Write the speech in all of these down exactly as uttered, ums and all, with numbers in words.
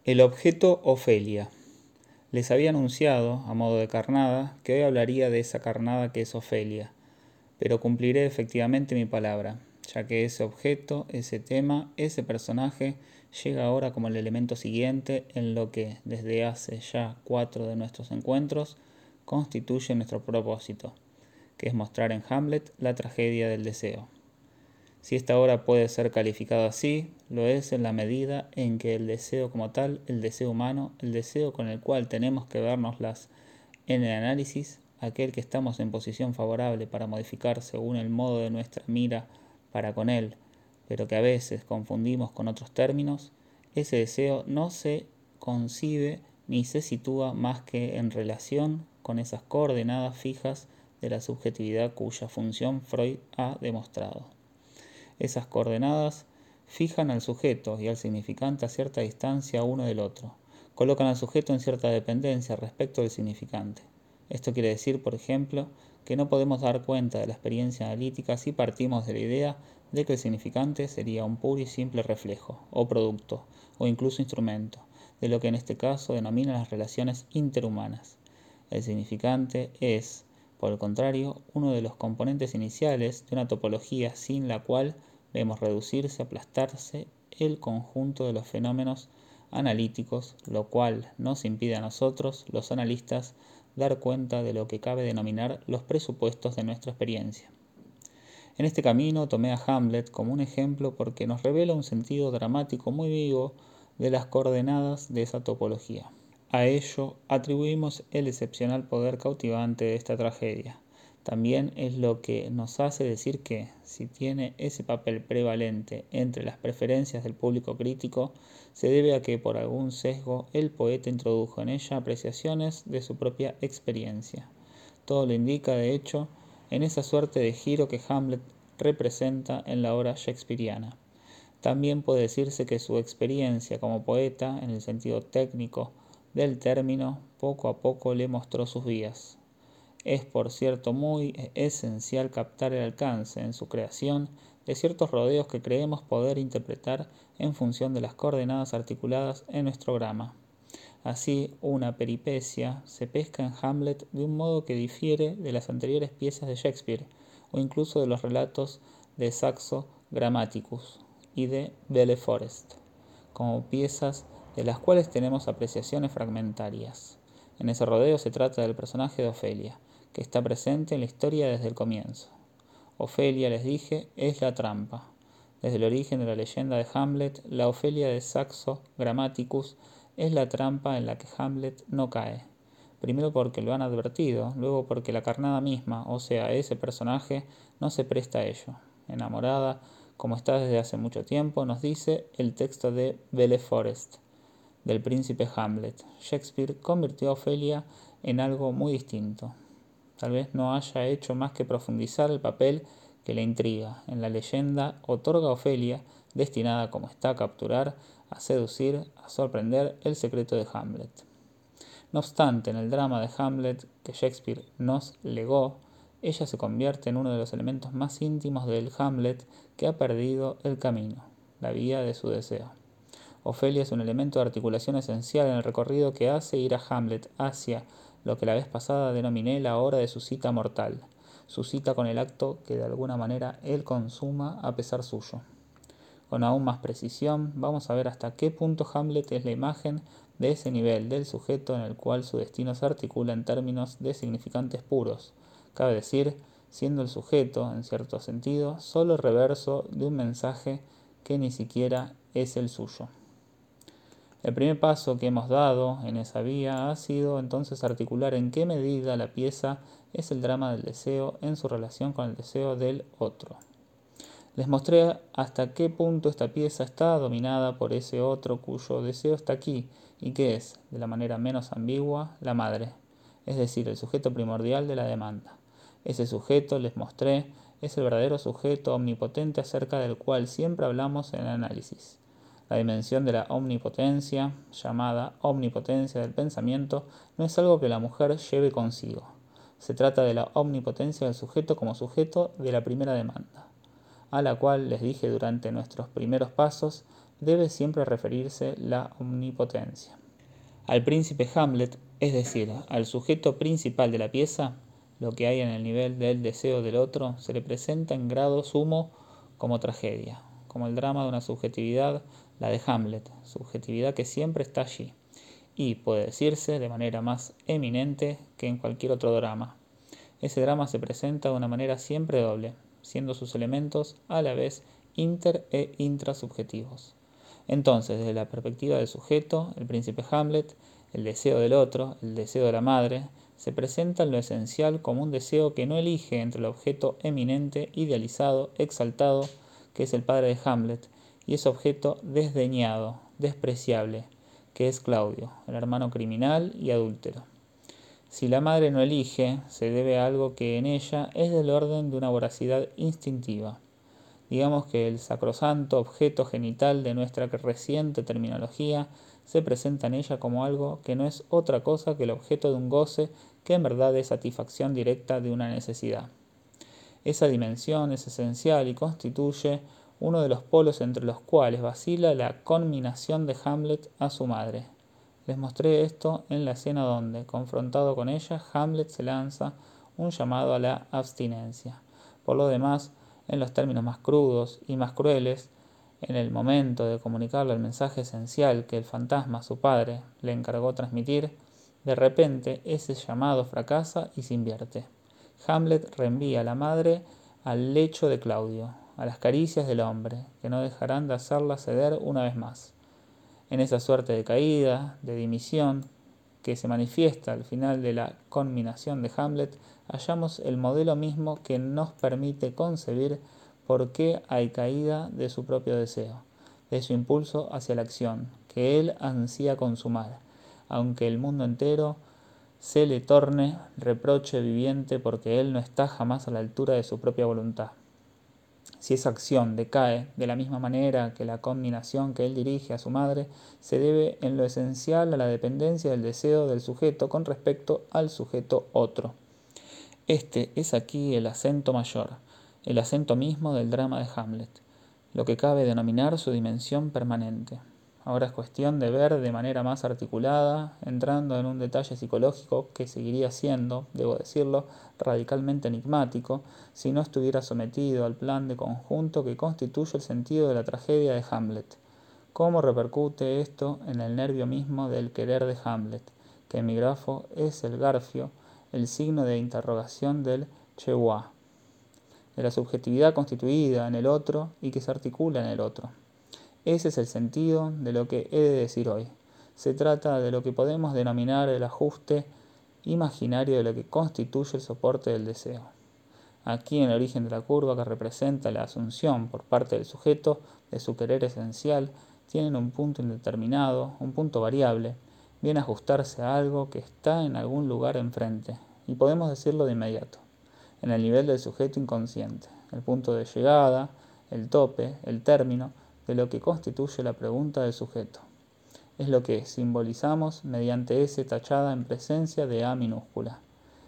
El objeto Ofelia. Les había anunciado, a modo de carnada, que hoy hablaría de esa carnada que es Ofelia, pero cumpliré efectivamente mi palabra, ya que ese objeto, ese tema, ese personaje llega ahora como el elemento siguiente en lo que, desde hace ya cuatro de nuestros encuentros, constituye nuestro propósito, que es mostrar en Hamlet la tragedia del deseo. Si esta obra puede ser calificada así, lo es en la medida en que el deseo como tal, el deseo humano, el deseo con el cual tenemos que vernoslas en el análisis, aquel que estamos en posición favorable para modificar según el modo de nuestra mira para con él, pero que a veces confundimos con otros términos, ese deseo no se concibe ni se sitúa más que en relación con esas coordenadas fijas de la subjetividad cuya función Freud ha demostrado. Esas coordenadas fijan al sujeto y al significante a cierta distancia uno del otro, colocan al sujeto en cierta dependencia respecto del significante. Esto quiere decir, por ejemplo, que no podemos dar cuenta de la experiencia analítica si partimos de la idea de que el significante sería un puro y simple reflejo, o producto, o incluso instrumento, de lo que en este caso denominan las relaciones interhumanas. El significante es, por el contrario, uno de los componentes iniciales de una topología sin la cual vemos reducirse, aplastarse el conjunto de los fenómenos analíticos, lo cual nos impide a nosotros, los analistas, dar cuenta de lo que cabe denominar los presupuestos de nuestra experiencia. En este camino tomé a Hamlet como un ejemplo porque nos revela un sentido dramático muy vivo de las coordenadas de esa topología. A ello atribuimos el excepcional poder cautivante de esta tragedia. También es lo que nos hace decir que, si tiene ese papel prevalente entre las preferencias del público crítico, se debe a que por algún sesgo el poeta introdujo en ella apreciaciones de su propia experiencia. Todo lo indica, de hecho, en esa suerte de giro que Hamlet representa en la obra shakespeariana. También puede decirse que su experiencia como poeta, en el sentido técnico del término, poco a poco le mostró sus vías. Es, por cierto, muy esencial captar el alcance en su creación de ciertos rodeos que creemos poder interpretar en función de las coordenadas articuladas en nuestro grama. Así, una peripecia se pesca en Hamlet de un modo que difiere de las anteriores piezas de Shakespeare, o incluso de los relatos de Saxo Grammaticus y de Belle Forest, como piezas de las cuales tenemos apreciaciones fragmentarias. En ese rodeo se trata del personaje de Ofelia, que está presente en la historia desde el comienzo. Ofelia, les dije, es la trampa. Desde el origen de la leyenda de Hamlet, la Ofelia de Saxo Grammaticus es la trampa en la que Hamlet no cae. Primero porque lo han advertido, luego porque la carnada misma, o sea, ese personaje, no se presta a ello. Enamorada, como está desde hace mucho tiempo, nos dice el texto de Belle Forest, del príncipe Hamlet. Shakespeare convirtió a Ofelia en algo muy distinto. Tal vez no haya hecho más que profundizar el papel que le intriga. En la leyenda otorga a Ofelia, destinada como está a capturar, a seducir, a sorprender el secreto de Hamlet. No obstante, en el drama de Hamlet que Shakespeare nos legó, ella se convierte en uno de los elementos más íntimos del Hamlet que ha perdido el camino, la vía de su deseo. Ofelia es un elemento de articulación esencial en el recorrido que hace ir a Hamlet hacia lo que la vez pasada denominé la hora de su cita mortal, su cita con el acto que de alguna manera él consuma a pesar suyo. Con aún más precisión, vamos a ver hasta qué punto Hamlet es la imagen de ese nivel del sujeto en el cual su destino se articula en términos de significantes puros, cabe decir, siendo el sujeto, en cierto sentido, solo el reverso de un mensaje que ni siquiera es el suyo. El primer paso que hemos dado en esa vía ha sido entonces articular en qué medida la pieza es el drama del deseo en su relación con el deseo del otro. Les mostré hasta qué punto esta pieza está dominada por ese otro cuyo deseo está aquí y que es, de la manera menos ambigua, la madre, es decir, el sujeto primordial de la demanda. Ese sujeto, les mostré, es el verdadero sujeto omnipotente acerca del cual siempre hablamos en el análisis. La dimensión de la omnipotencia, llamada omnipotencia del pensamiento, no es algo que la mujer lleve consigo. Se trata de la omnipotencia del sujeto como sujeto de la primera demanda, a la cual, les dije durante nuestros primeros pasos, debe siempre referirse la omnipotencia. Al príncipe Hamlet, es decir, al sujeto principal de la pieza, lo que hay en el nivel del deseo del otro, se le presenta en grado sumo como tragedia, como el drama de una subjetividad, la de Hamlet, subjetividad que siempre está allí, y puede decirse de manera más eminente que en cualquier otro drama. Ese drama se presenta de una manera siempre doble, siendo sus elementos a la vez inter e intrasubjetivos. Entonces, desde la perspectiva del sujeto, el príncipe Hamlet, el deseo del otro, el deseo de la madre, se presenta en lo esencial como un deseo que no elige entre el objeto eminente, idealizado, exaltado, que es el padre de Hamlet, y ese objeto desdeñado, despreciable, que es Claudio, el hermano criminal y adúltero. Si la madre no elige, se debe a algo que en ella es del orden de una voracidad instintiva. Digamos que el sacrosanto objeto genital de nuestra reciente terminología se presenta en ella como algo que no es otra cosa que el objeto de un goce que en verdad es satisfacción directa de una necesidad. Esa dimensión es esencial y constituye uno de los polos entre los cuales vacila la conminación de Hamlet a su madre. Les mostré esto en la escena donde, confrontado con ella, Hamlet se lanza un llamado a la abstinencia. Por lo demás, en los términos más crudos y más crueles, en el momento de comunicarle el mensaje esencial que el fantasma, su padre, le encargó transmitir, de repente ese llamado fracasa y se invierte. Hamlet reenvía a la madre al lecho de Claudio, a las caricias del hombre, que no dejarán de hacerla ceder una vez más. En esa suerte de caída, de dimisión, que se manifiesta al final de la conminación de Hamlet, hallamos el modelo mismo que nos permite concebir por qué hay caída de su propio deseo, de su impulso hacia la acción, que él ansía consumar, aunque el mundo entero se le torne reproche viviente porque él no está jamás a la altura de su propia voluntad. Si esa acción decae de la misma manera que la conminación que él dirige a su madre, se debe en lo esencial a la dependencia del deseo del sujeto con respecto al sujeto otro. Este es aquí el acento mayor, el acento mismo del drama de Hamlet, lo que cabe denominar su dimensión permanente. Ahora es cuestión de ver de manera más articulada, entrando en un detalle psicológico que seguiría siendo, debo decirlo, radicalmente enigmático, si no estuviera sometido al plan de conjunto que constituye el sentido de la tragedia de Hamlet. ¿Cómo repercute esto en el nervio mismo del querer de Hamlet, que en mi grafo es el garfio, el signo de interrogación del chewa, de la subjetividad constituida en el otro y que se articula en el otro? Ese es el sentido de lo que he de decir hoy. Se trata de lo que podemos denominar el ajuste imaginario de lo que constituye el soporte del deseo. Aquí en el origen de la curva, que representa la asunción por parte del sujeto de su querer esencial, tienen un punto indeterminado, un punto variable, viene a ajustarse a algo que está en algún lugar enfrente, y podemos decirlo de inmediato, en el nivel del sujeto inconsciente, el punto de llegada, el tope, el término, de lo que constituye la pregunta del sujeto. Es lo que simbolizamos mediante S tachada en presencia de A minúscula,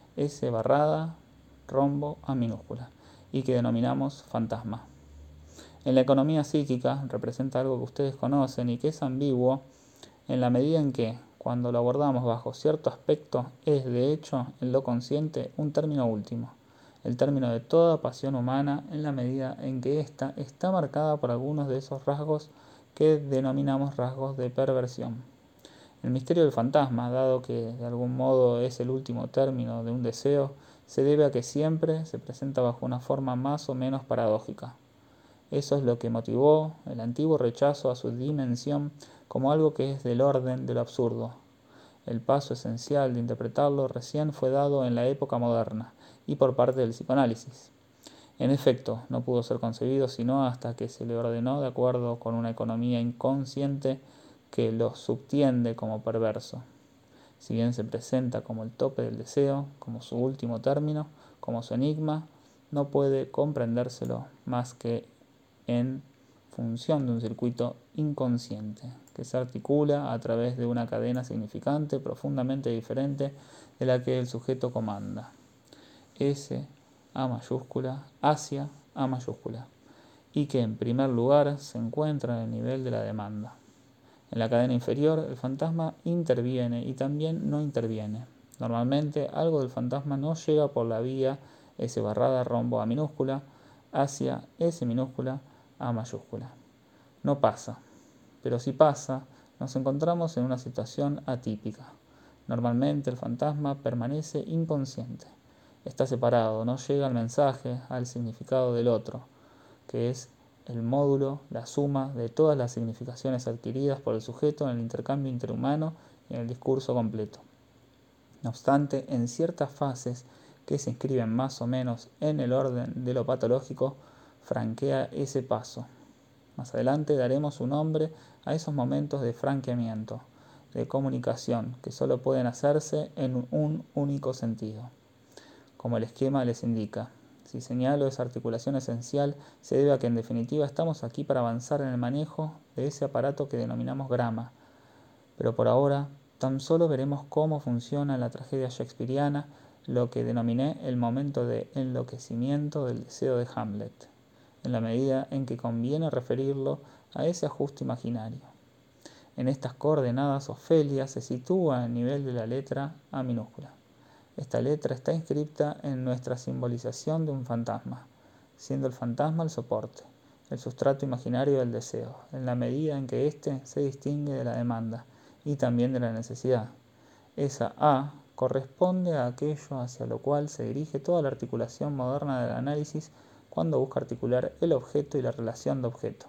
S barrada, rombo, A minúscula, y que denominamos fantasma. En la economía psíquica representa algo que ustedes conocen y que es ambiguo en la medida en que, cuando lo abordamos bajo cierto aspecto, es de hecho en lo consciente un término último, el término de toda pasión humana en la medida en que ésta está marcada por algunos de esos rasgos que denominamos rasgos de perversión. El misterio del fantasma, dado que de algún modo es el último término de un deseo, se debe a que siempre se presenta bajo una forma más o menos paradójica. Eso es lo que motivó el antiguo rechazo a su dimensión como algo que es del orden de lo absurdo. El paso esencial de interpretarlo recién fue dado en la época moderna y por parte del psicoanálisis. En efecto, no pudo ser concebido sino hasta que se le ordenó de acuerdo con una economía inconsciente que lo subtiende como perverso. Si bien se presenta como el tope del deseo, como su último término, como su enigma, no puede comprendérselo más que en función de un circuito inconsciente que se articula a través de una cadena significante profundamente diferente de la que el sujeto comanda. S, A mayúscula, hacia A mayúscula, y que en primer lugar se encuentra en el nivel de la demanda. En la cadena inferior el fantasma interviene y también no interviene. Normalmente algo del fantasma no llega por la vía S barrada rombo A minúscula hacia S minúscula A mayúscula. No pasa, pero si pasa, nos encontramos en una situación atípica. Normalmente el fantasma permanece inconsciente. Está separado, no llega al mensaje, al significado del otro, que es el módulo, la suma de todas las significaciones adquiridas por el sujeto en el intercambio interhumano y en el discurso completo. No obstante, en ciertas fases que se inscriben más o menos en el orden de lo patológico, franquea ese paso. Más adelante daremos un nombre a esos momentos de franqueamiento, de comunicación, que solo pueden hacerse en un único sentido, como el esquema les indica. Si señalo esa articulación esencial, se debe a que en definitiva estamos aquí para avanzar en el manejo de ese aparato que denominamos grama. Pero por ahora, tan solo veremos cómo funciona en la tragedia shakespeariana lo que denominé el momento de enloquecimiento del deseo de Hamlet, en la medida en que conviene referirlo a ese ajuste imaginario. En estas coordenadas, Ofelia se sitúa en nivel de la letra A minúscula. Esta letra está inscripta en nuestra simbolización de un fantasma, siendo el fantasma el soporte, el sustrato imaginario del deseo, en la medida en que éste se distingue de la demanda y también de la necesidad. Esa A corresponde a aquello hacia lo cual se dirige toda la articulación moderna del análisis cuando busca articular el objeto y la relación de objeto.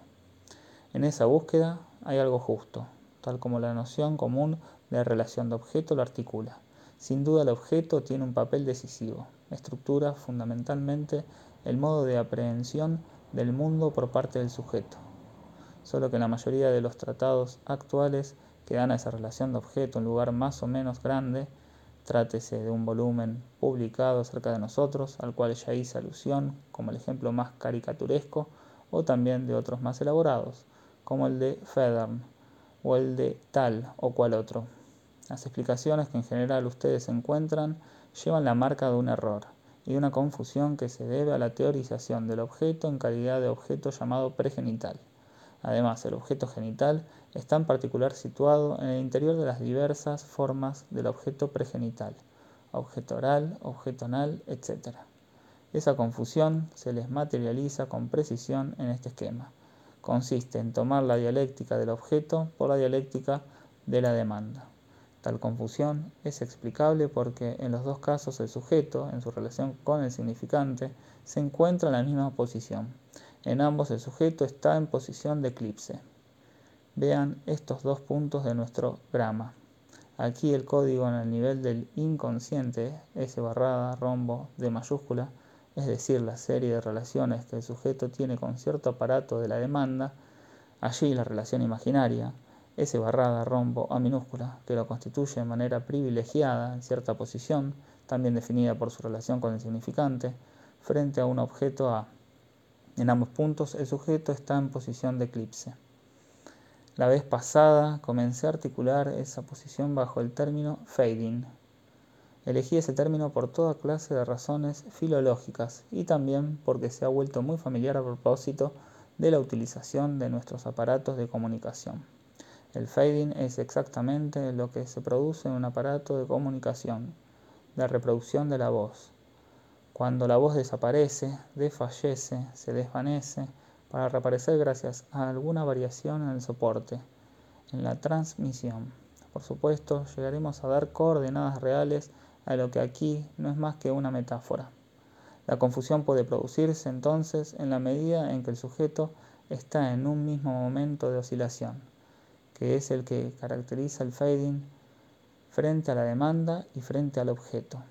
En esa búsqueda hay algo justo, tal como la noción común de relación de objeto lo articula. Sin duda el objeto tiene un papel decisivo, estructura fundamentalmente el modo de aprehensión del mundo por parte del sujeto. Solo que en la mayoría de los tratados actuales que dan a esa relación de objeto un lugar más o menos grande, trátese de un volumen publicado acerca de nosotros, al cual ya hice alusión como el ejemplo más caricaturesco, o también de otros más elaborados, como el de Federn, o el de tal o cual otro. Las explicaciones que en general ustedes encuentran llevan la marca de un error y de una confusión que se debe a la teorización del objeto en calidad de objeto llamado pregenital. Además, el objeto genital está en particular situado en el interior de las diversas formas del objeto pregenital, objeto oral, objeto anal, etcétera. Esa confusión se les materializa con precisión en este esquema. Consiste en tomar la dialéctica del objeto por la dialéctica de la demanda. Tal confusión es explicable porque en los dos casos el sujeto, en su relación con el significante, se encuentra en la misma posición. En ambos el sujeto está en posición de eclipse. Vean estos dos puntos de nuestro grama. Aquí el código en el nivel del inconsciente, S barrada, rombo, D mayúscula, es decir, la serie de relaciones que el sujeto tiene con cierto aparato de la demanda. Allí la relación imaginaria, S barrada, rombo, A minúscula, que lo constituye de manera privilegiada en cierta posición, también definida por su relación con el significante, frente a un objeto A. En ambos puntos el sujeto está en posición de eclipse. La vez pasada comencé a articular esa posición bajo el término fading. Elegí ese término por toda clase de razones filológicas y también porque se ha vuelto muy familiar a propósito de la utilización de nuestros aparatos de comunicación. El fading es exactamente lo que se produce en un aparato de comunicación, la reproducción de la voz. Cuando la voz desaparece, desfallece, se desvanece, para reaparecer gracias a alguna variación en el soporte, en la transmisión. Por supuesto, llegaremos a dar coordenadas reales a lo que aquí no es más que una metáfora. La confusión puede producirse entonces en la medida en que el sujeto está en un mismo momento de oscilación, que es el que caracteriza el fading frente a la demanda y frente al objeto.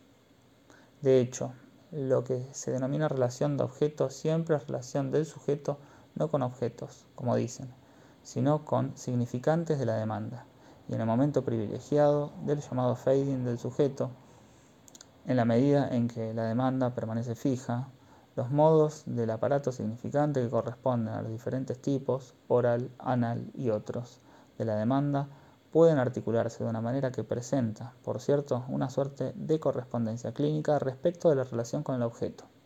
De hecho, lo que se denomina relación de objeto siempre es relación del sujeto no con objetos, como dicen, sino con significantes de la demanda, y en el momento privilegiado del llamado fading del sujeto, en la medida en que la demanda permanece fija, los modos del aparato significante que corresponden a los diferentes tipos, oral, anal y otros, de la demanda, pueden articularse de una manera que presenta, por cierto, una suerte de correspondencia clínica respecto de la relación con el objeto.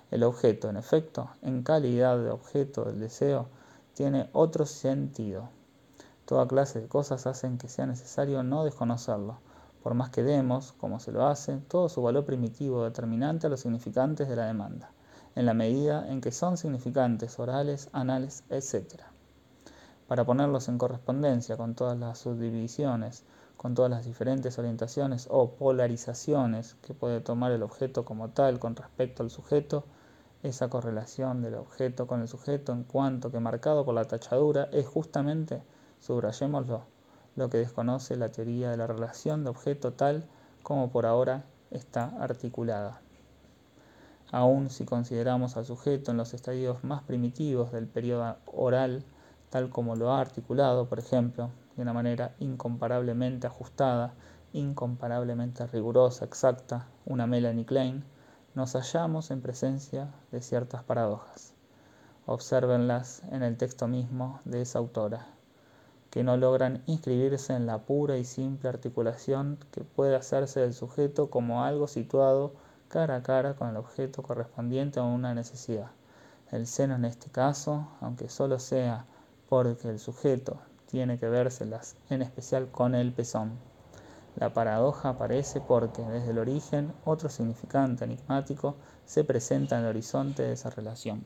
El objeto, en efecto, en calidad de objeto del deseo, tiene otro sentido. Toda clase de cosas hacen que sea necesario no desconocerlo, por más que demos, como se lo hace, todo su valor primitivo determinante a los significantes de la demanda, en la medida en que son significantes orales, anales, etcétera. Para ponerlos en correspondencia con todas las subdivisiones, con todas las diferentes orientaciones o polarizaciones que puede tomar el objeto como tal con respecto al sujeto, esa correlación del objeto con el sujeto en cuanto que marcado por la tachadura es justamente, subrayémoslo, lo que desconoce la teoría de la relación de objeto tal como por ahora está articulada. Aun si consideramos al sujeto en los estadios más primitivos del periodo oral, tal como lo ha articulado, por ejemplo, de una manera incomparablemente ajustada, incomparablemente rigurosa, exacta, una Melanie Klein, nos hallamos en presencia de ciertas paradojas. Obsérvenlas en el texto mismo de esa autora, que no logran inscribirse en la pura y simple articulación que puede hacerse del sujeto como algo situado cara a cara con el objeto correspondiente a una necesidad. El seno en este caso, aunque solo sea porque el sujeto tiene que vérselas en especial con el pezón. La paradoja aparece porque, desde el origen, otro significante enigmático se presenta en el horizonte de esa relación.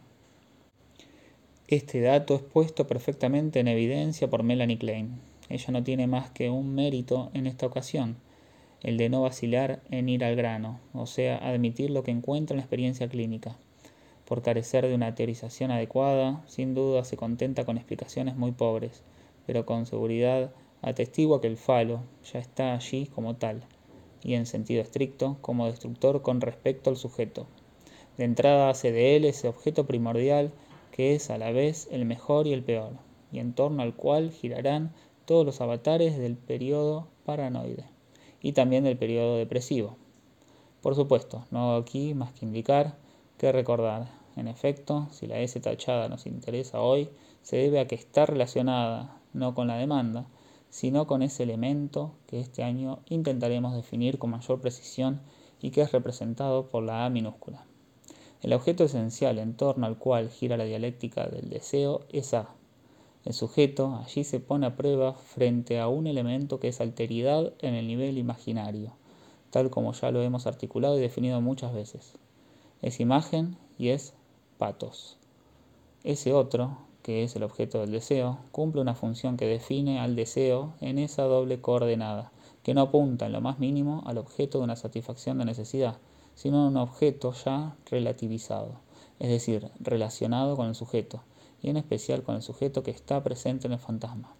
Este dato es puesto perfectamente en evidencia por Melanie Klein. Ella no tiene más que un mérito en esta ocasión, el de no vacilar en ir al grano, o sea, admitir lo que encuentra en la experiencia clínica. Por carecer de una teorización adecuada, sin duda se contenta con explicaciones muy pobres, pero con seguridad atestigua que el falo ya está allí como tal, y en sentido estricto, como destructor con respecto al sujeto. De entrada hace de él ese objeto primordial que es a la vez el mejor y el peor, y en torno al cual girarán todos los avatares del periodo paranoide, y también del periodo depresivo. Por supuesto, no hago aquí más que indicar que recordar. En efecto, si la S tachada nos interesa hoy, se debe a que está relacionada no con la demanda, sino con ese elemento que este año intentaremos definir con mayor precisión y que es representado por la A minúscula. El objeto esencial en torno al cual gira la dialéctica del deseo es A. El sujeto allí se pone a prueba frente a un elemento que es alteridad en el nivel imaginario, tal como ya lo hemos articulado y definido muchas veces. Es imagen y es patos. Ese otro, que es el objeto del deseo, cumple una función que define al deseo en esa doble coordenada, que no apunta en lo más mínimo al objeto de una satisfacción de necesidad, sino a un objeto ya relativizado, es decir, relacionado con el sujeto, y en especial con el sujeto que está presente en el fantasma.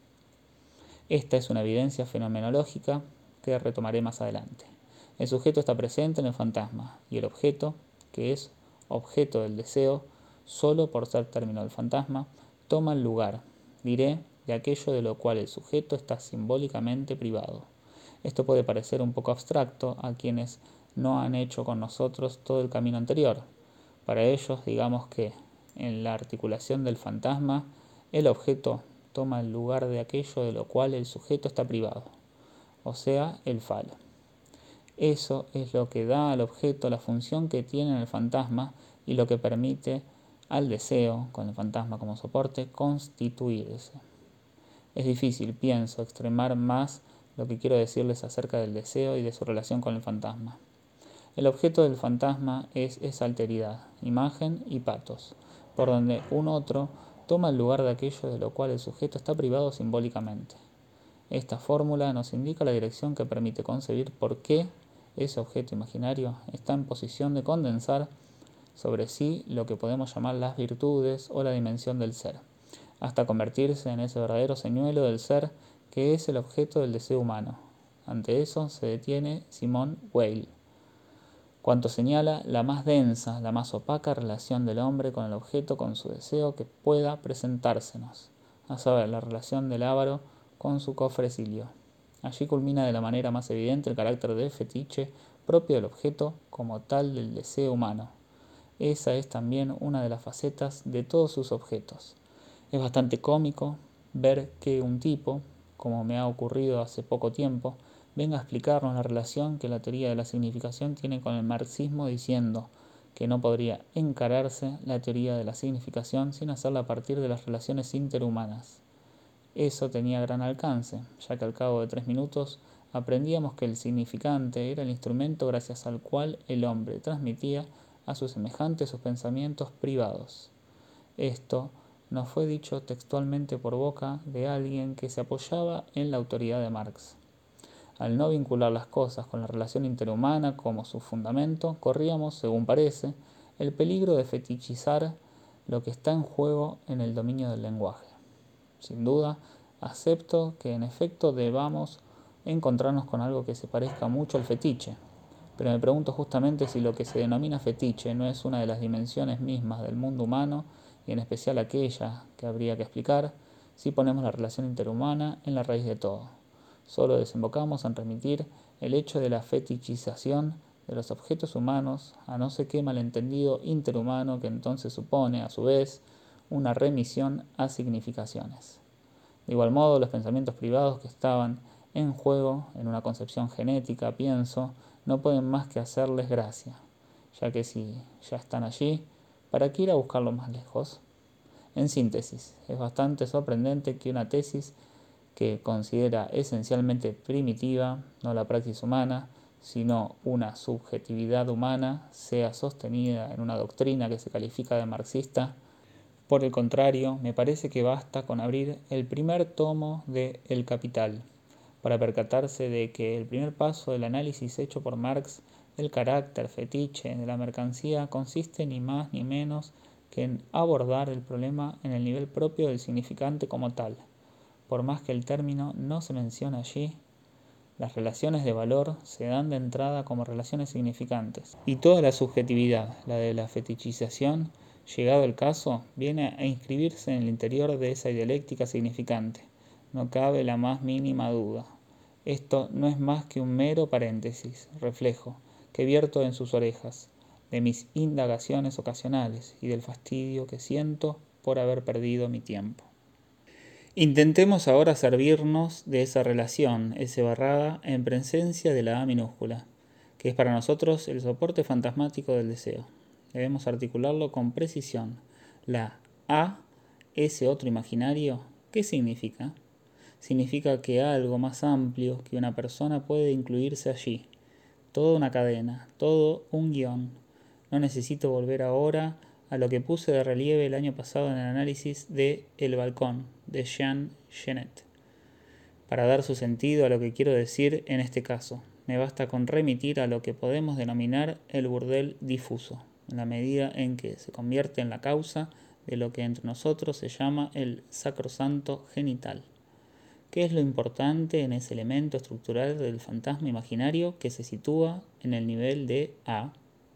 Esta es una evidencia fenomenológica que retomaré más adelante. El sujeto está presente en el fantasma, y el objeto, que es objeto del deseo, solo por ser término del fantasma, toma el lugar, diré, de aquello de lo cual el sujeto está simbólicamente privado. Esto puede parecer un poco abstracto a quienes no han hecho con nosotros todo el camino anterior. Para ellos, digamos que, en la articulación del fantasma, el objeto toma el lugar de aquello de lo cual el sujeto está privado, o sea, el falo. Eso es lo que da al objeto la función que tiene en el fantasma y lo que permite al deseo, con el fantasma como soporte, constituirse. Es difícil, pienso, extremar más lo que quiero decirles acerca del deseo y de su relación con el fantasma. El objeto del fantasma es esa alteridad, imagen y patos, por donde un otro toma el lugar de aquello de lo cual el sujeto está privado simbólicamente. Esta fórmula nos indica la dirección que permite concebir por qué ese objeto imaginario está en posición de condensar sobre sí lo que podemos llamar las virtudes o la dimensión del ser, hasta convertirse en ese verdadero señuelo del ser que es el objeto del deseo humano. Ante eso se detiene Simone Weil, cuanto señala la más densa, la más opaca relación del hombre con el objeto con su deseo que pueda presentársenos, a saber, la relación del avaro con su cofrecilio. Allí culmina de la manera más evidente el carácter de fetiche propio del objeto como tal del deseo humano. Esa es también una de las facetas de todos sus objetos. Es bastante cómico ver que un tipo, como me ha ocurrido hace poco tiempo, venga a explicarnos la relación que la teoría de la significación tiene con el marxismo diciendo que no podría encararse la teoría de la significación sin hacerla a partir de las relaciones interhumanas. Eso tenía gran alcance, ya que al cabo de tres minutos aprendíamos que el significante era el instrumento gracias al cual el hombre transmitía a sus semejantes sus pensamientos privados. Esto nos fue dicho textualmente por boca de alguien que se apoyaba en la autoridad de Marx. Al no vincular las cosas con la relación interhumana como su fundamento, corríamos, según parece, el peligro de fetichizar lo que está en juego en el dominio del lenguaje. Sin duda, acepto que en efecto debamos encontrarnos con algo que se parezca mucho al fetiche, pero me pregunto justamente si lo que se denomina fetiche no es una de las dimensiones mismas del mundo humano, y en especial aquella que habría que explicar si ponemos la relación interhumana en la raíz de todo. Solo desembocamos en remitir el hecho de la fetichización de los objetos humanos a no sé qué malentendido interhumano que entonces supone, a su vez, una remisión a significaciones. De igual modo, los pensamientos privados que estaban en juego en una concepción genética, pienso, no pueden más que hacerles gracia, ya que si ya están allí, ¿para qué ir a buscarlos más lejos? En síntesis, es bastante sorprendente que una tesis que considera esencialmente primitiva, no la praxis humana, sino una subjetividad humana, sea sostenida en una doctrina que se califica de marxista. Por el contrario, me parece que basta con abrir el primer tomo de El Capital para percatarse de que el primer paso del análisis hecho por Marx del carácter fetiche de la mercancía consiste ni más ni menos que en abordar el problema en el nivel propio del significante como tal. Por más que el término no se mencione allí, las relaciones de valor se dan de entrada como relaciones significantes. Y toda la subjetividad, la de la fetichización, llegado el caso, viene a inscribirse en el interior de esa dialéctica significante. No cabe la más mínima duda. Esto no es más que un mero paréntesis, reflejo, que vierto en sus orejas, de mis indagaciones ocasionales y del fastidio que siento por haber perdido mi tiempo. Intentemos ahora servirnos de esa relación S barrada en presencia de la A minúscula, que es para nosotros el soporte fantasmático del deseo. Debemos articularlo con precisión. La A, ese otro imaginario, ¿qué significa? Significa que algo más amplio que una persona puede incluirse allí. Toda una cadena, todo un guión. No necesito volver ahora a lo que puse de relieve el año pasado en el análisis de El balcón, de Jean Genet, para dar su sentido a lo que quiero decir en este caso. Me basta con remitir a lo que podemos denominar el burdel difuso, en la medida en que se convierte en la causa de lo que entre nosotros se llama el sacrosanto genital. ¿Qué es lo importante en ese elemento estructural del fantasma imaginario que se sitúa en el nivel de A?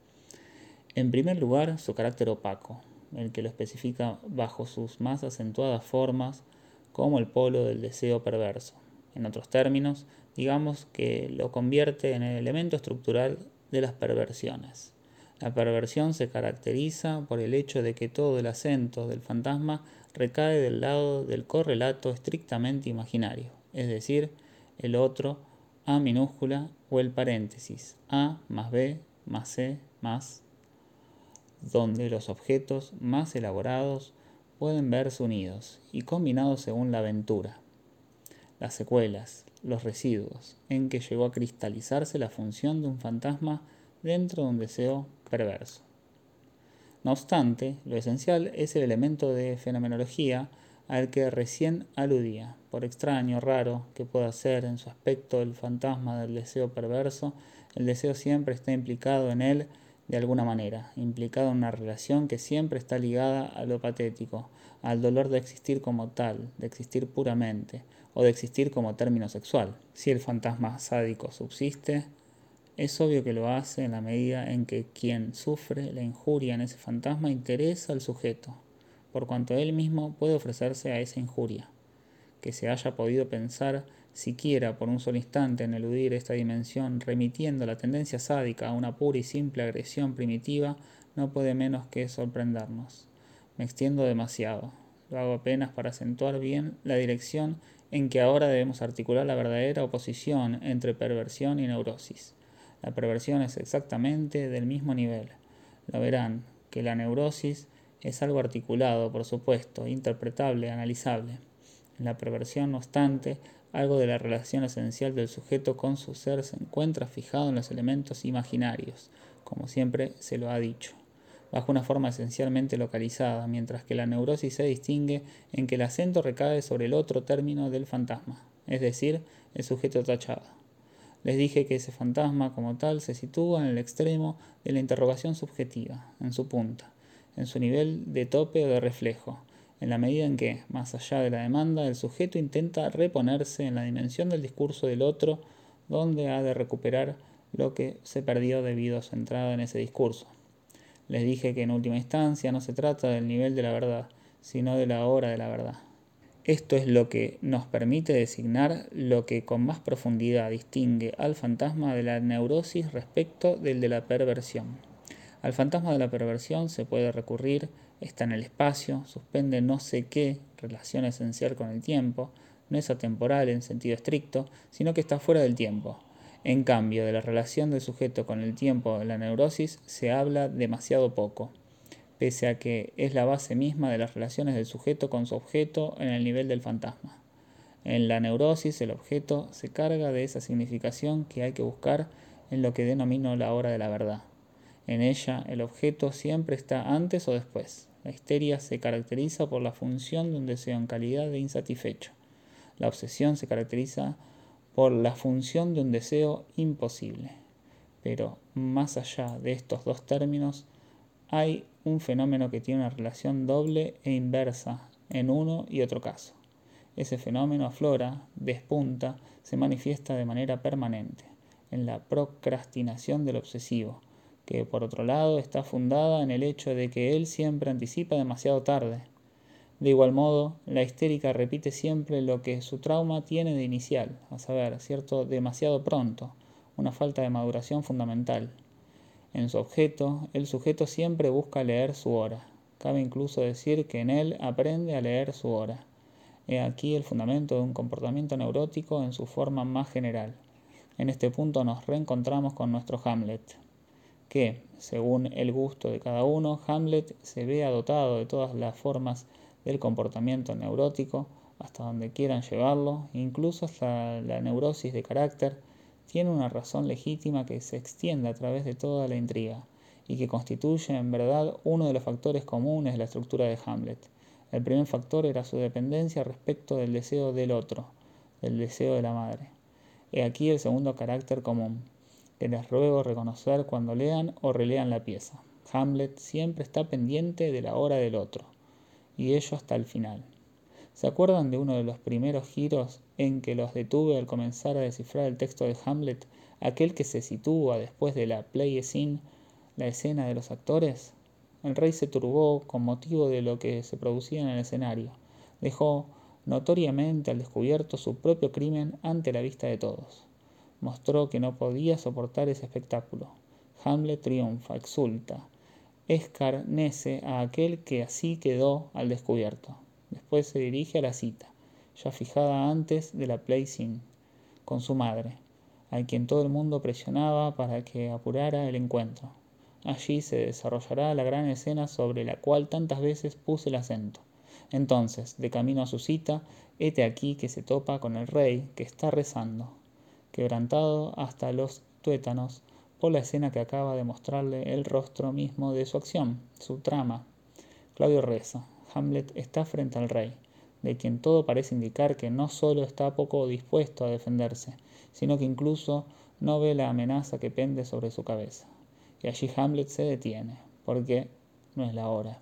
En primer lugar, su carácter opaco, el que lo especifica bajo sus más acentuadas formas como el polo del deseo perverso. En otros términos, digamos que lo convierte en el elemento estructural de las perversiones. La perversión se caracteriza por el hecho de que todo el acento del fantasma recae del lado del correlato estrictamente imaginario, es decir, el otro, A minúscula, o el paréntesis, A más B más C más, donde los objetos más elaborados pueden verse unidos y combinados según la aventura, las secuelas, los residuos, en que llegó a cristalizarse la función de un fantasma dentro de un deseo perverso. No obstante, lo esencial es el elemento de fenomenología al que recién aludía. Por extraño, raro que pueda ser en su aspecto el fantasma del deseo perverso, el deseo siempre está implicado en él de alguna manera, implicado en una relación que siempre está ligada a lo patético, al dolor de existir como tal, de existir puramente, o de existir como término sexual. Si el fantasma sádico subsiste, es obvio que lo hace en la medida en que quien sufre la injuria en ese fantasma interesa al sujeto, por cuanto él mismo puede ofrecerse a esa injuria. Que se haya podido pensar siquiera por un solo instante en eludir esta dimensión remitiendo la tendencia sádica a una pura y simple agresión primitiva no puede menos que sorprendernos. Me extiendo demasiado. Lo hago apenas para acentuar bien la dirección en que ahora debemos articular la verdadera oposición entre perversión y neurosis. La perversión es exactamente del mismo nivel. Lo verán, que la neurosis es algo articulado, por supuesto, interpretable, analizable. En la perversión, no obstante, algo de la relación esencial del sujeto con su ser se encuentra fijado en los elementos imaginarios, como siempre se lo ha dicho, bajo una forma esencialmente localizada, mientras que la neurosis se distingue en que el acento recae sobre el otro término del fantasma, es decir, el sujeto tachado. Les dije que ese fantasma como tal se sitúa en el extremo de la interrogación subjetiva, en su punta, en su nivel de tope o de reflejo, en la medida en que, más allá de la demanda, el sujeto intenta reponerse en la dimensión del discurso del otro, donde ha de recuperar lo que se perdió debido a su entrada en ese discurso. Les dije que en última instancia no se trata del nivel de la verdad, sino de la hora de la verdad. Esto es lo que nos permite designar lo que con más profundidad distingue al fantasma de la neurosis respecto del de la perversión. Al fantasma de la perversión se puede recurrir, está en el espacio, suspende no sé qué relación esencial con el tiempo, no es atemporal en sentido estricto, sino que está fuera del tiempo. En cambio, de la relación del sujeto con el tiempo en la neurosis se habla demasiado poco, pese a que es la base misma de las relaciones del sujeto con su objeto en el nivel del fantasma. En la neurosis, el objeto se carga de esa significación que hay que buscar en lo que denomino la hora de la verdad. En ella, el objeto siempre está antes o después. La histeria se caracteriza por la función de un deseo en calidad de insatisfecho. La obsesión se caracteriza por la función de un deseo imposible. Pero, más allá de estos dos términos, hay un fenómeno que tiene una relación doble e inversa en uno y otro caso. Ese fenómeno aflora, despunta, se manifiesta de manera permanente, en la procrastinación del obsesivo, que por otro lado está fundada en el hecho de que él siempre anticipa demasiado tarde. De igual modo, la histérica repite siempre lo que su trauma tiene de inicial, a saber, cierto demasiado pronto, una falta de maduración fundamental. En su objeto, el sujeto siempre busca leer su hora. Cabe incluso decir que en él aprende a leer su hora. He aquí el fundamento de un comportamiento neurótico en su forma más general. En este punto nos reencontramos con nuestro Hamlet, que, según el gusto de cada uno, Hamlet se vea dotado de todas las formas del comportamiento neurótico, hasta donde quieran llevarlo, incluso hasta la neurosis de carácter, tiene una razón legítima que se extiende a través de toda la intriga, y que constituye en verdad uno de los factores comunes de la estructura de Hamlet. El primer factor era su dependencia respecto del deseo del otro, del deseo de la madre. He aquí el segundo carácter común, que les ruego reconocer cuando lean o relean la pieza. Hamlet siempre está pendiente de la hora del otro, y ello hasta el final. ¿Se acuerdan de uno de los primeros giros en que los detuve al comenzar a descifrar el texto de Hamlet, aquel que se sitúa después de la play scene, la escena de los actores? El rey se turbó con motivo de lo que se producía en el escenario. Dejó notoriamente al descubierto su propio crimen ante la vista de todos. Mostró que no podía soportar ese espectáculo. Hamlet triunfa, exulta, escarnece a aquel que así quedó al descubierto. Después se dirige a la cita, ya fijada antes de la play scene, con su madre, a quien todo el mundo presionaba para que apurara el encuentro. Allí se desarrollará la gran escena sobre la cual tantas veces puse el acento. Entonces, de camino a su cita, hete aquí que se topa con el rey que está rezando, quebrantado hasta los tuétanos por la escena que acaba de mostrarle el rostro mismo de su acción, su trama. Claudio reza. Hamlet está frente al rey, de quien todo parece indicar que no solo está poco dispuesto a defenderse, sino que incluso no ve la amenaza que pende sobre su cabeza. Y allí Hamlet se detiene, porque no es la hora.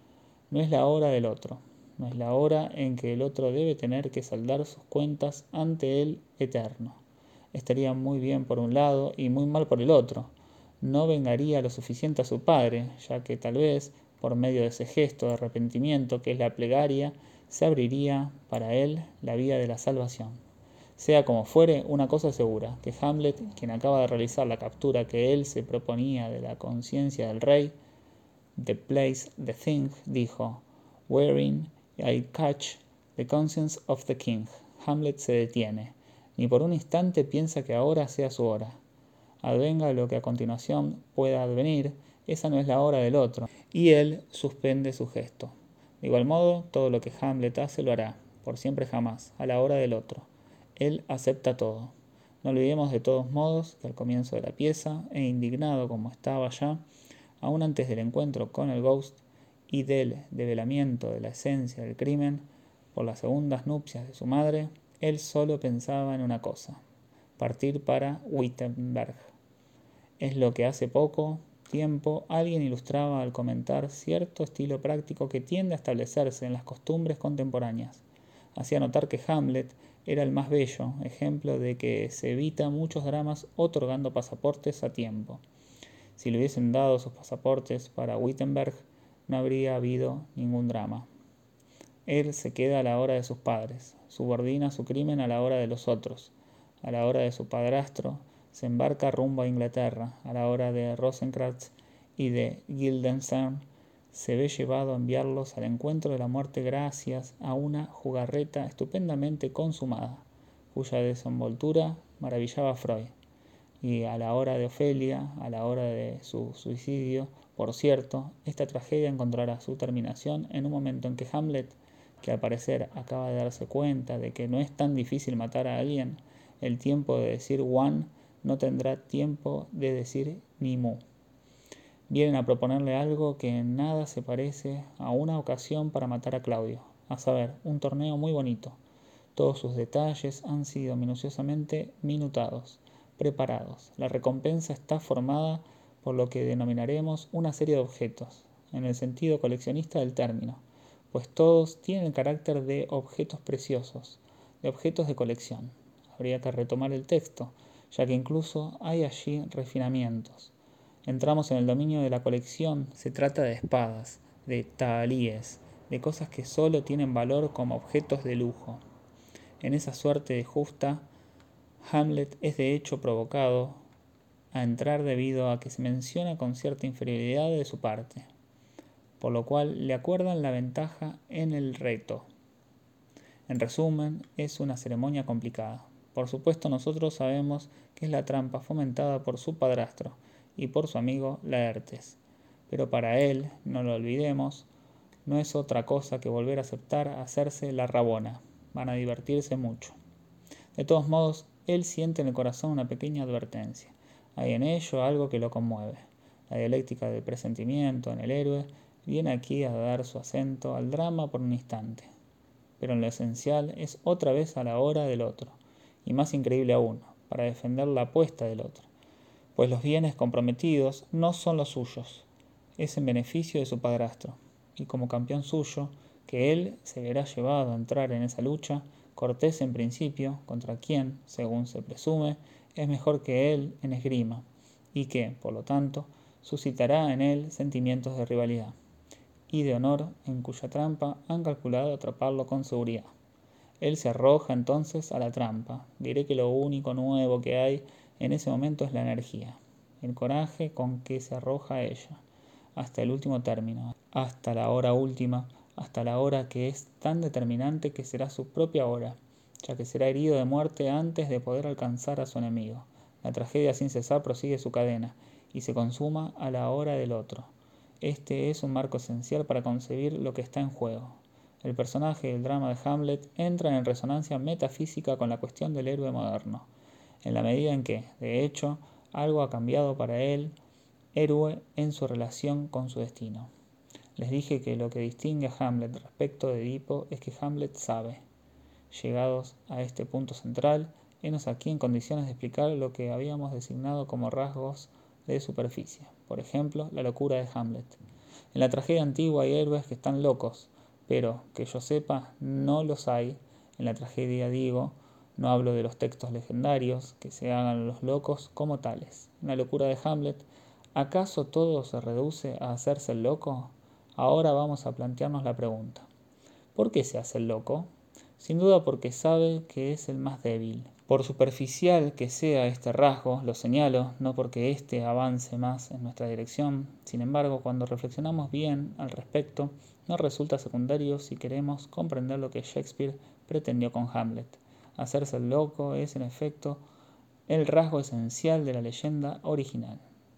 No es la hora del otro, no es la hora en que el otro debe tener que saldar sus cuentas ante el Eterno. Estaría muy bien por un lado y muy mal por el otro. No vengaría lo suficiente a su padre, ya que tal vez, por medio de ese gesto de arrepentimiento que es la plegaria, se abriría para él la vía de la salvación. Sea como fuere, una cosa es segura, que Hamlet, quien acaba de realizar la captura que él se proponía de la conciencia del rey, the place, the thing, dijo, wherein I catch the conscience of the king. Hamlet se detiene. Ni por un instante piensa que ahora sea su hora. Advenga lo que a continuación pueda advenir, esa no es la hora del otro, y él suspende su gesto. De igual modo, todo lo que Hamlet hace lo hará, por siempre jamás, a la hora del otro. Él acepta todo. No olvidemos de todos modos que al comienzo de la pieza, e indignado como estaba ya, aún antes del encuentro con el Ghost y del develamiento de la esencia del crimen, por las segundas nupcias de su madre, él solo pensaba en una cosa: partir para Wittenberg. Es lo que hace poco tiempo alguien ilustraba al comentar cierto estilo práctico que tiende a establecerse en las costumbres contemporáneas. Hacía notar que Hamlet era el más bello ejemplo de que se evita muchos dramas otorgando pasaportes a tiempo. Si le hubiesen dado sus pasaportes para Wittenberg, no habría habido ningún drama. Él se queda a la hora de sus padres, subordina su crimen a la hora de los otros. A la hora de su padrastro, se embarca rumbo a Inglaterra. A la hora de Rosencrantz y de Guildenstern, se ve llevado a enviarlos al encuentro de la muerte gracias a una jugarreta estupendamente consumada, cuya desenvoltura maravillaba a Freud. Y a la hora de Ofelia, a la hora de su suicidio, por cierto, esta tragedia encontrará su terminación en un momento en que Hamlet, que al parecer acaba de darse cuenta de que no es tan difícil matar a alguien, el tiempo de decir one no tendrá tiempo de decir ni mu. Vienen a proponerle algo que en nada se parece a una ocasión para matar a Claudio, a saber, un torneo muy bonito. Todos sus detalles han sido minuciosamente minutados, preparados. La recompensa está formada por lo que denominaremos una serie de objetos, en el sentido coleccionista del término, pues todos tienen el carácter de objetos preciosos, de objetos de colección. Habría que retomar el texto, ya que incluso hay allí refinamientos. Entramos en el dominio de la colección. Se trata de espadas, de tahalíes, de cosas que solo tienen valor como objetos de lujo. En esa suerte de justa, Hamlet es de hecho provocado a entrar debido a que se menciona con cierta inferioridad de su parte, por lo cual le acuerdan la ventaja en el reto. En resumen, es una ceremonia complicada. Por supuesto, nosotros sabemos que es la trampa fomentada por su padrastro y por su amigo Laertes, pero para él, no lo olvidemos, no es otra cosa que volver a aceptar hacerse la rabona. Van a divertirse mucho. De todos modos, él siente en el corazón una pequeña advertencia. Hay en ello algo que lo conmueve. La dialéctica del presentimiento en el héroe viene aquí a dar su acento al drama por un instante. Pero en lo esencial es otra vez a la hora del otro, y más increíble aún, para defender la apuesta del otro, pues los bienes comprometidos no son los suyos, es en beneficio de su padrastro, y como campeón suyo, que él se verá llevado a entrar en esa lucha, cortés en principio, contra quien, según se presume, es mejor que él en esgrima, y que, por lo tanto, suscitará en él sentimientos de rivalidad y de honor, en cuya trampa han calculado atraparlo con seguridad. Él se arroja entonces a la trampa. Diré que lo único nuevo que hay en ese momento es la energía, el coraje con que se arroja a ella, hasta el último término, hasta la hora última, hasta la hora que es tan determinante que será su propia hora, ya que será herido de muerte antes de poder alcanzar a su enemigo. La tragedia sin cesar prosigue su cadena, y se consuma a la hora del otro. Este es un marco esencial para concebir lo que está en juego. El personaje del drama de Hamlet entra en resonancia metafísica con la cuestión del héroe moderno, en la medida en que, de hecho, algo ha cambiado para él, héroe, en su relación con su destino. Les dije que lo que distingue a Hamlet respecto de Edipo es que Hamlet sabe. Llegados a este punto central, henos aquí en condiciones de explicar lo que habíamos designado como rasgos de superficie. Por ejemplo, la locura de Hamlet. En la tragedia antigua hay héroes que están locos, pero, que yo sepa, no los hay. En la tragedia digo, no hablo de los textos legendarios, que se hagan los locos como tales. En la locura de Hamlet, ¿acaso todo se reduce a hacerse el loco? Ahora vamos a plantearnos la pregunta. ¿Por qué se hace el loco? Sin duda porque sabe que es el más débil. Por superficial que sea este rasgo, lo señalo, no porque éste avance más en nuestra dirección. Sin embargo, cuando reflexionamos bien al respecto, no resulta secundario si queremos comprender lo que Shakespeare pretendió con Hamlet. Hacerse el loco es, en efecto, el rasgo esencial de la leyenda original.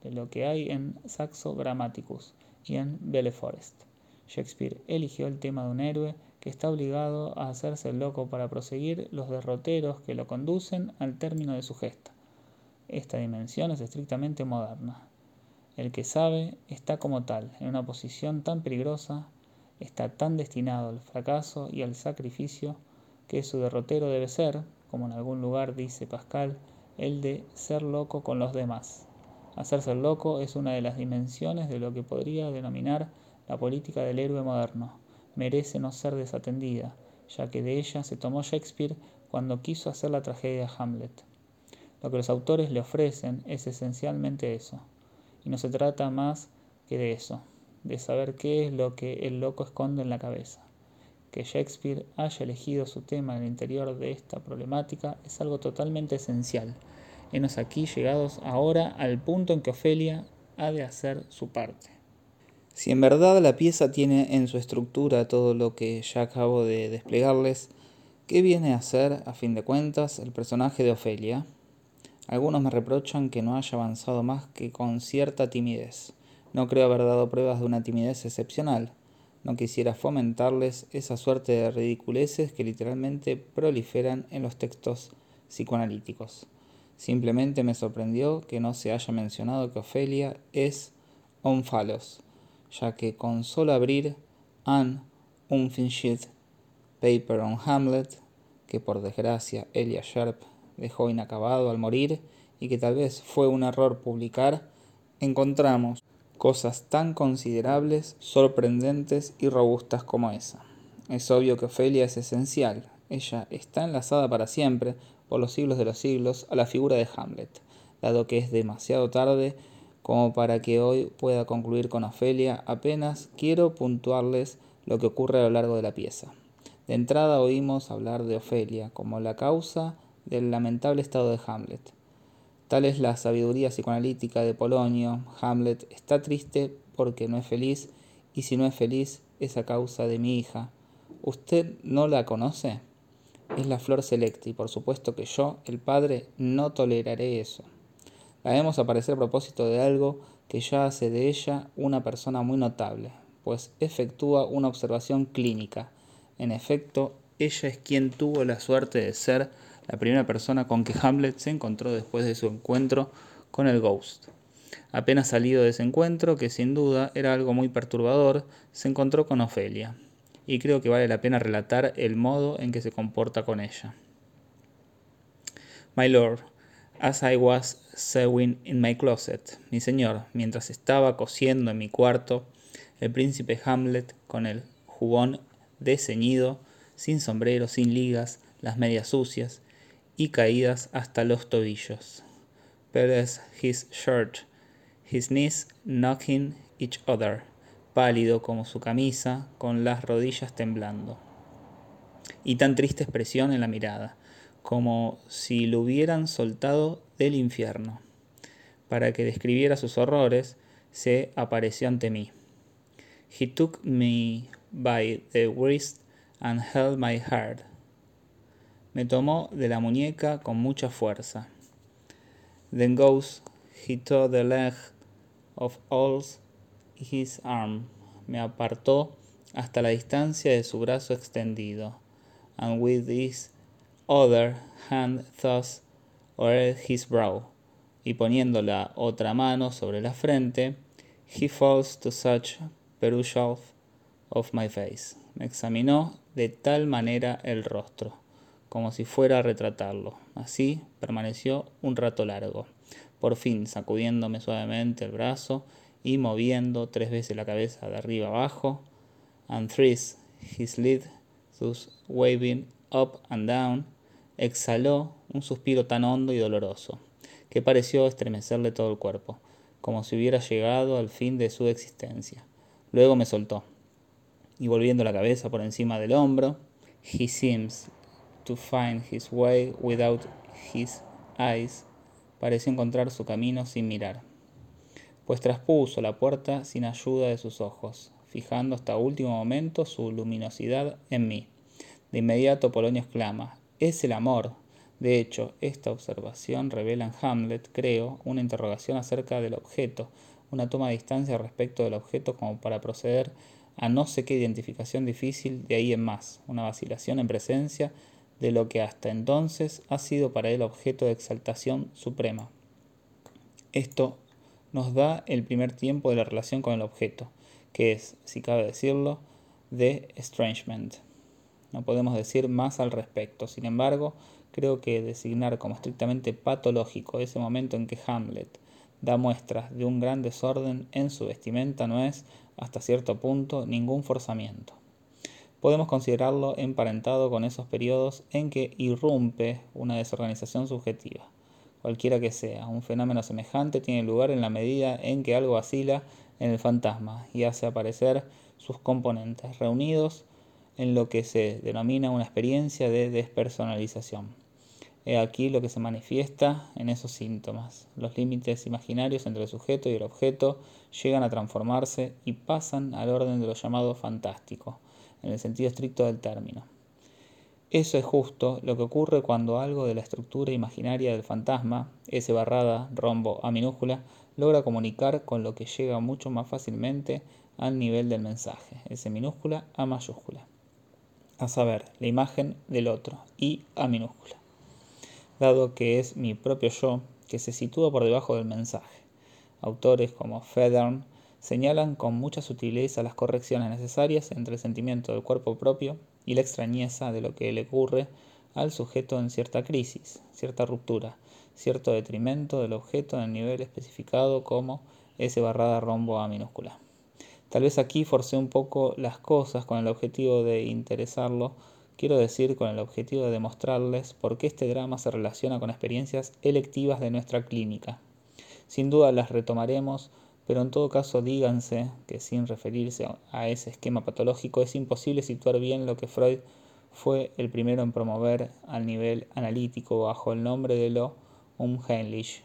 de lo que hay en Saxo Grammaticus y en Belle Forest. Shakespeare eligió el tema de un héroe que está obligado a hacerse el loco para proseguir los derroteros que lo conducen al término de su gesta. Esta dimensión es estrictamente moderna. El que sabe está como tal, en una posición tan peligrosa, está tan destinado al fracaso y al sacrificio, que su derrotero debe ser, como en algún lugar dice Pascal, el de ser loco con los demás. Hacerse el loco es una de las dimensiones de lo que podría denominar la política del héroe moderno. Merece no ser desatendida, ya que de ella se tomó Shakespeare cuando quiso hacer la tragedia Hamlet. Lo que los autores le ofrecen es esencialmente eso, y no se trata más que de eso, de saber qué es lo que el loco esconde en la cabeza. Que Shakespeare haya elegido su tema en el interior de esta problemática es algo totalmente esencial. Henos aquí llegados ahora al punto en que Ofelia ha de hacer su parte. Si en verdad la pieza tiene en su estructura todo lo que ya acabo de desplegarles, ¿qué viene a ser, a fin de cuentas, el personaje de Ofelia? Algunos me reprochan que no haya avanzado más que con cierta timidez. No creo haber dado pruebas de una timidez excepcional. No quisiera fomentarles esa suerte de ridiculeces que literalmente proliferan en los textos psicoanalíticos. Simplemente me sorprendió que no se haya mencionado que Ofelia es Omphalos, ya que con solo abrir An Unfinished Paper on Hamlet, que por desgracia Elia Sharp dejó inacabado al morir y que tal vez fue un error publicar, encontramos cosas tan considerables, sorprendentes y robustas como esa. Es obvio que Ofelia es esencial. Ella está enlazada para siempre, por los siglos de los siglos, a la figura de Hamlet, dado que es demasiado tarde como para que hoy pueda concluir con Ofelia. Apenas quiero puntuarles lo que ocurre a lo largo de la pieza. De entrada oímos hablar de Ofelia como la causa del lamentable estado de Hamlet. Tal es la sabiduría psicoanalítica de Polonio. Hamlet está triste porque no es feliz, y si no es feliz es a causa de mi hija. ¿Usted no la conoce? Es la flor selecta, y por supuesto que yo, el padre, no toleraré eso. La vemos aparecer a propósito de algo que ya hace de ella una persona muy notable, pues efectúa una observación clínica. En efecto, ella es quien tuvo la suerte de ser la primera persona con que Hamlet se encontró después de su encuentro con el Ghost. Apenas salido de ese encuentro, que sin duda era algo muy perturbador, se encontró con Ofelia, y creo que vale la pena relatar el modo en que se comporta con ella. My lord, as I was sewing in my closet, mi señor, mientras estaba cosiendo en mi cuarto, el príncipe Hamlet, con el jubón desceñido, sin sombrero, sin ligas, las medias sucias y caídas hasta los tobillos. Peles his shirt, his knees knocking each other, pálido como su camisa, con las rodillas temblando, y tan triste expresión en la mirada, como si lo hubieran soltado del infierno. Para que describiera sus horrores, se apareció ante mí. He took me by the wrist and held my heart. Me tomó de la muñeca con mucha fuerza. Then goes, he tore the leg of all his arm. Me apartó hasta la distancia de su brazo extendido. And with his other hand thus o'er his brow. Y poniendo la otra mano sobre la frente, he falls to such perusal of my face. Me examinó de tal manera el rostro, como si fuera a retratarlo. Así permaneció un rato largo, por fin sacudiéndome suavemente el brazo y moviendo tres veces la cabeza de arriba abajo. And thrice his lid thus waving up and down, exhaló un suspiro tan hondo y doloroso que pareció estremecerle todo el cuerpo, como si hubiera llegado al fin de su existencia. Luego me soltó, y volviendo la cabeza por encima del hombro, he seems to find his way without his eyes, pareció encontrar su camino sin mirar, pues traspuso la puerta sin ayuda de sus ojos, fijando hasta último momento su luminosidad en mí. De inmediato Polonio exclama: «Es el amor», De hecho, esta observación revela en Hamlet, creo, una interrogación acerca del objeto, una toma de distancia respecto del objeto como para proceder a no sé qué identificación difícil de ahí en más, una vacilación en presencia de lo que hasta entonces ha sido para él objeto de exaltación suprema. Esto nos da el primer tiempo de la relación con el objeto, que es, si cabe decirlo, de estrangement. No podemos decir más al respecto. Sin embargo, creo que designar como estrictamente patológico ese momento en que Hamlet da muestras de un gran desorden en su vestimenta no es, hasta cierto punto, ningún forzamiento. Podemos considerarlo emparentado con esos periodos en que irrumpe una desorganización subjetiva. Cualquiera que sea, un fenómeno semejante tiene lugar en la medida en que algo vacila en el fantasma y hace aparecer sus componentes, reunidos en lo que se denomina una experiencia de despersonalización. He aquí lo que se manifiesta en esos síntomas. Los límites imaginarios entre el sujeto y el objeto llegan a transformarse y pasan al orden de lo llamado fantástico, en el sentido estricto del término. Eso es justo lo que ocurre cuando algo de la estructura imaginaria del fantasma, S barrada, rombo, A minúscula, logra comunicar con lo que llega mucho más fácilmente al nivel del mensaje, S minúscula, A mayúscula. A saber, la imagen del otro, y A minúscula. Dado que es mi propio yo que se sitúa por debajo del mensaje. Autores como Federn señalan con mucha sutileza las correcciones necesarias entre el sentimiento del cuerpo propio y la extrañeza de lo que le ocurre al sujeto en cierta crisis, cierta ruptura, cierto detrimento del objeto en el nivel especificado como S barrada rombo A minúscula. Tal vez aquí forcé un poco las cosas con el objetivo de interesarlo, quiero decir con el objetivo de demostrarles por qué este drama se relaciona con experiencias electivas de nuestra clínica. Sin duda las retomaremos, pero en todo caso díganse que sin referirse a ese esquema patológico es imposible situar bien lo que Freud fue el primero en promover al nivel analítico bajo el nombre de lo unheimlich.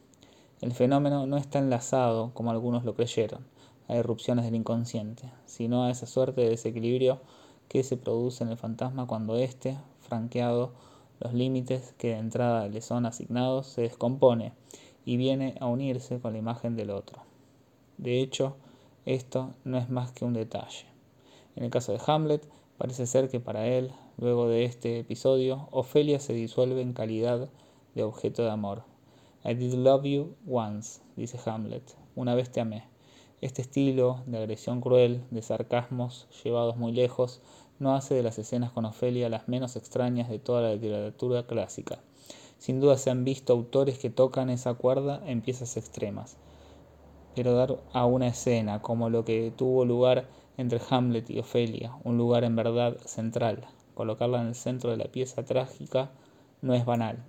El fenómeno no está enlazado, como algunos lo creyeron, a irrupciones del inconsciente, sino a esa suerte de desequilibrio que se produce en el fantasma cuando éste, franqueado los límites que de entrada le son asignados, se descompone y viene a unirse con la imagen del otro. De hecho, esto no es más que un detalle. En el caso de Hamlet, parece ser que para él, luego de este episodio, Ofelia se disuelve en calidad de objeto de amor. I did love you once, dice Hamlet, una vez te amé. Este estilo de agresión cruel, de sarcasmos llevados muy lejos, no hace de las escenas con Ofelia las menos extrañas de toda la literatura clásica. Sin duda se han visto autores que tocan esa cuerda en piezas extremas, pero dar a una escena como lo que tuvo lugar entre Hamlet y Ofelia, un lugar en verdad central, colocarla en el centro de la pieza trágica, no es banal.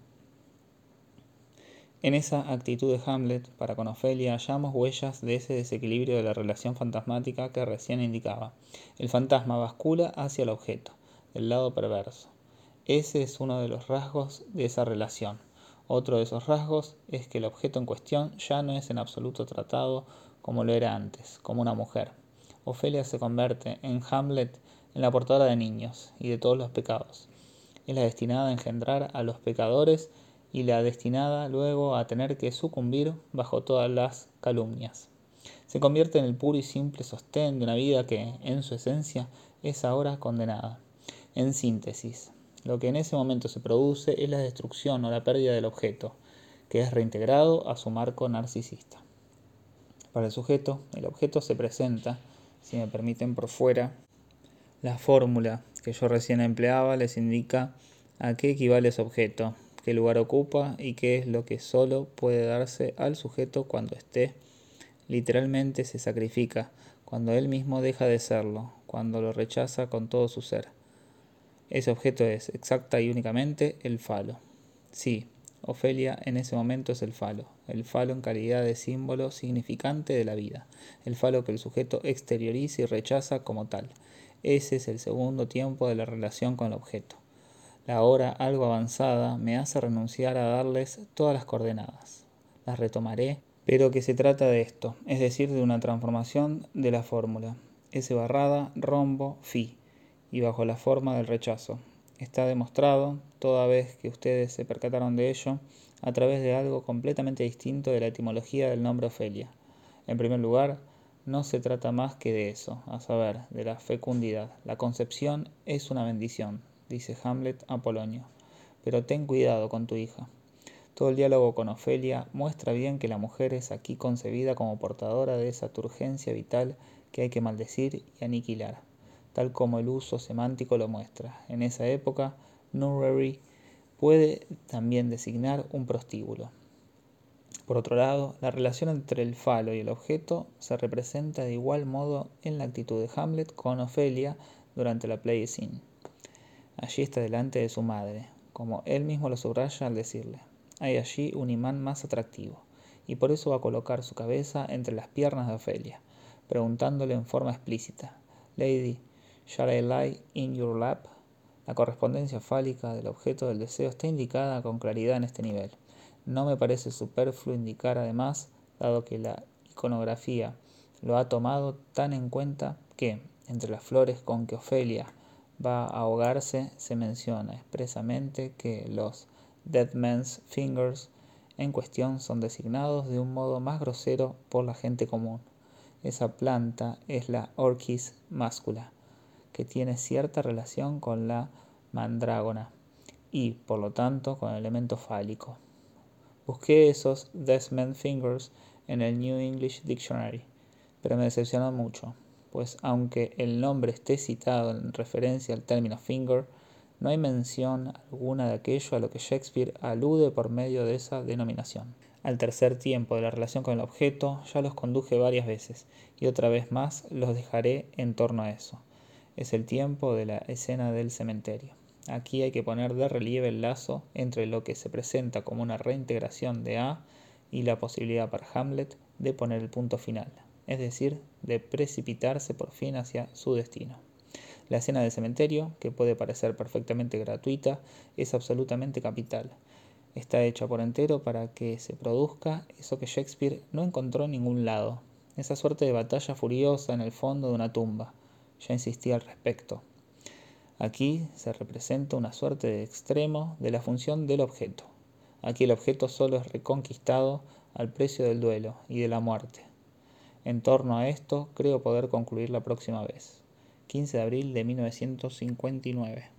En esa actitud de Hamlet para con Ofelia hallamos huellas de ese desequilibrio de la relación fantasmática que recién indicaba. El fantasma bascula hacia el objeto, del lado perverso. Ese es uno de los rasgos de esa relación. Otro de esos rasgos es que el objeto en cuestión ya no es en absoluto tratado como lo era antes, como una mujer. Ofelia se convierte en Hamlet en la portadora de niños y de todos los pecados. Es la destinada a engendrar a los pecadores y la destinada luego a tener que sucumbir bajo todas las calumnias. Se convierte en el puro y simple sostén de una vida que, en su esencia, es ahora condenada. En síntesis, lo que en ese momento se produce es la destrucción o la pérdida del objeto, que es reintegrado a su marco narcisista. Para el sujeto, el objeto se presenta, si me permiten por fuera. La fórmula que yo recién empleaba les indica a qué equivale ese objeto, qué lugar ocupa y qué es lo que solo puede darse al sujeto cuando esté, literalmente se sacrifica, cuando él mismo deja de serlo, cuando lo rechaza con todo su ser. Ese objeto es, exacta y únicamente, el falo. Sí, Ofelia en ese momento es el falo, el falo en calidad de símbolo significante de la vida, el falo que el sujeto exterioriza y rechaza como tal. Ese es el segundo tiempo de la relación con el objeto. La hora algo avanzada me hace renunciar a darles todas las coordenadas. Las retomaré, pero que se trata de esto, es decir, de una transformación de la fórmula. S barrada, rombo, fi, y bajo la forma del rechazo. Está demostrado, toda vez que ustedes se percataron de ello, a través de algo completamente distinto de la etimología del nombre Ofelia. En primer lugar, no se trata más que de eso, a saber, de la fecundidad. La concepción es una bendición, dice Hamlet a Polonio, pero ten cuidado con tu hija. Todo el diálogo con Ofelia muestra bien que la mujer es aquí concebida como portadora de esa turgencia vital que hay que maldecir y aniquilar, tal como el uso semántico lo muestra. En esa época, Nunnery puede también designar un prostíbulo. Por otro lado, la relación entre el falo y el objeto se representa de igual modo en la actitud de Hamlet con Ofelia durante la play scene. Allí está delante de su madre, como él mismo lo subraya al decirle: hay allí un imán más atractivo, y por eso va a colocar su cabeza entre las piernas de Ofelia, preguntándole en forma explícita: Lady, shall I lie in your lap? La correspondencia fálica del objeto del deseo está indicada con claridad en este nivel. No me parece superfluo indicar además, dado que la iconografía lo ha tomado tan en cuenta, que, entre las flores con que Ofelia va a ahogarse, se menciona expresamente que los Dead Man's Fingers en cuestión son designados de un modo más grosero por la gente común. Esa planta es la Orchis mascula, que tiene cierta relación con la mandrágona y, por lo tanto, con el elemento fálico. Busqué esos Dead Man's Fingers en el New English Dictionary, pero me decepcionó mucho, pues aunque el nombre esté citado en referencia al término finger, no hay mención alguna de aquello a lo que Shakespeare alude por medio de esa denominación. Al tercer tiempo de la relación con el objeto ya los conduje varias veces, y otra vez más los dejaré en torno a eso. Es el tiempo de la escena del cementerio. Aquí hay que poner de relieve el lazo entre lo que se presenta como una reintegración de A y la posibilidad para Hamlet de poner el punto final, es decir, de precipitarse por fin hacia su destino. La escena del cementerio, que puede parecer perfectamente gratuita, es absolutamente capital. Está hecha por entero para que se produzca eso que Shakespeare no encontró en ningún lado, esa suerte de batalla furiosa en el fondo de una tumba. Ya insistí al respecto. Aquí se representa una suerte de extremo de la función del objeto. Aquí el objeto solo es reconquistado al precio del duelo y de la muerte. En torno a esto creo poder concluir la próxima vez. quince de abril de mil novecientos cincuenta y nueve.